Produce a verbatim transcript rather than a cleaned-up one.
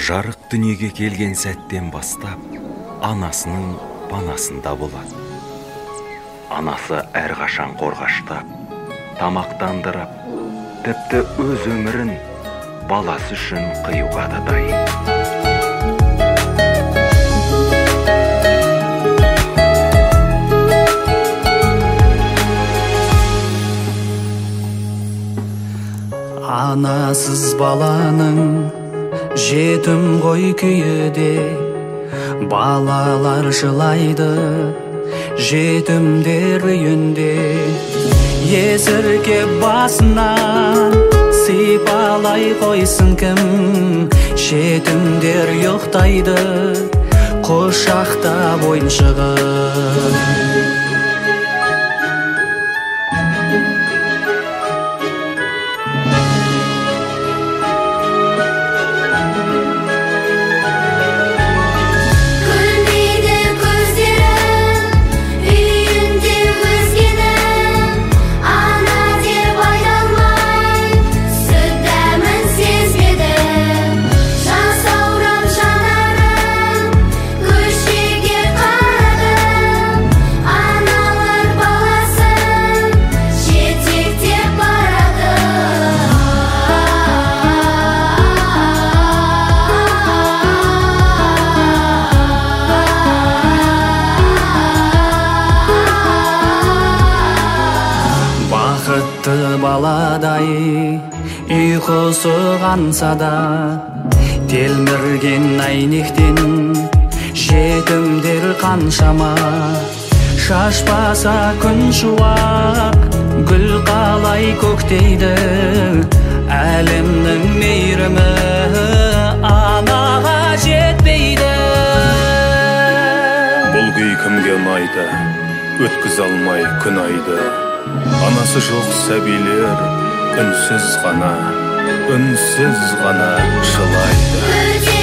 Жарық дүниеге келген сәттен бастап, анасының панасында болады. Анасы әрқашан қорғаштап, тамақтандырып, тіпті өз өмірін баласы үшін қиюға да дайын. Анасыз баланың жетім ғой күйіде, балалар жылайды жетімдер үйінде. Есіркеп басынан сипалай қойсын кім, жетімдер ұйықтайды құшақтап ойыншығын. Бақытты баладай ұйқысы қанса да, телмірген әйнектен жетімдер қаншама. Шашпаса күн шуақ, гүл қалай көктейді, әлемнің мейірімі анаға жетпейді. Бұл күй кімге ұнайды, өткіз алмай күн айды. Анасы жоқ сәбилер үнсіз ғана, үнсіз ғана жылайды.